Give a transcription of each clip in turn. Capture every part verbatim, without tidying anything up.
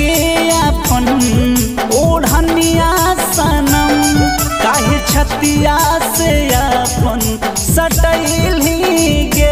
के अपन ओढ़निया सनम काहे छतिया से अपन सटैली गे।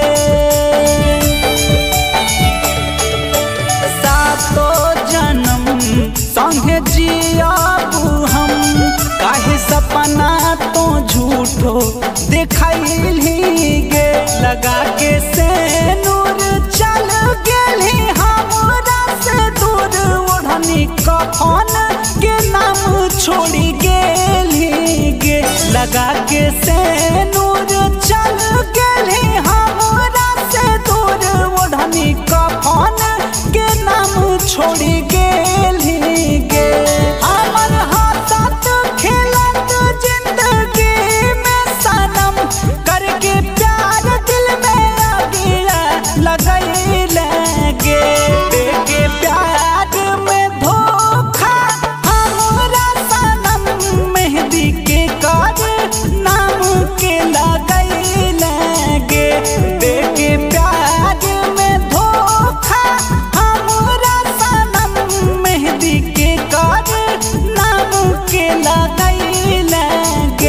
सातो जन्म संगे जियाबू हम काहे सपना तो झूठो देखैली गे। लगा के से नूर चल गेली हमरा से दूर ओढ़नी कफन के नाम छोड़ी गेली गे। लगा के से नूर चल गेली हमरा से दूर ओढ़नी कफन के नाम छोड़ी गेली गे। हमर हाथत खेलत जिंदगी में सनम करके प्यार दिल में आगिया लगैले गे। देके प्यार में धोखा हमरा सनम मेहंदी के काज नाम के लगैले गे। देके प्यार में धोखा हमरा सनम मेहंदी के काज नाम के लगैले गे।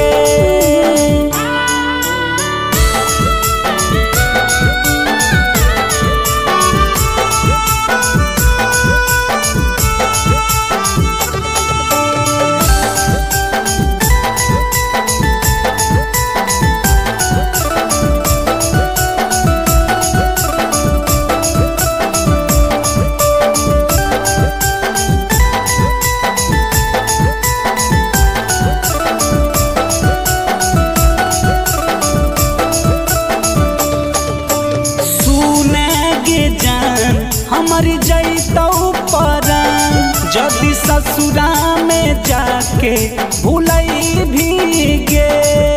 हमर जैतौ परान जदि ससुरा में जाके भूलै भी गे।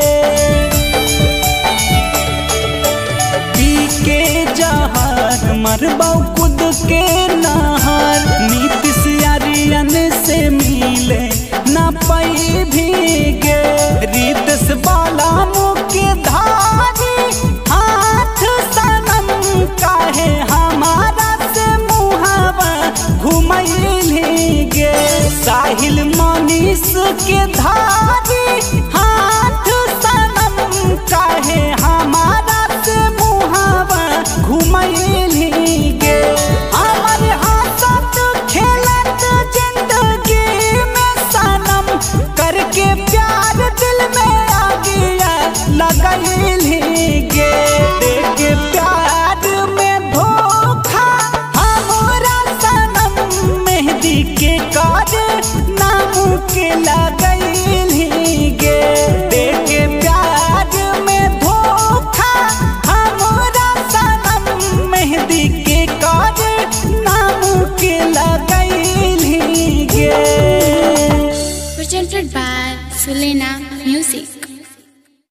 पी के जहर मरबौ खुद के नहर नीतीश आर्यन से मिले न पई भी गे। रितेश बाला मुके धारी हाथ सनम काहे हमारा घुमैली गे। साहिल मनीष के धारी हाथ सनम काहे हमारा से मुहावा घुमैली गे। हमर हंसत खेलत जिंदगी में सनम करके प्यार दिल में आगिया लगैली गे। देके प्यार में धोखा हमरा सनम मेहंदी के काज नाम के लगैली गे। देके प्यार में धोखा हमरा सनम मेहंदी के काज नाम के लगैली गे। Presented by Sulena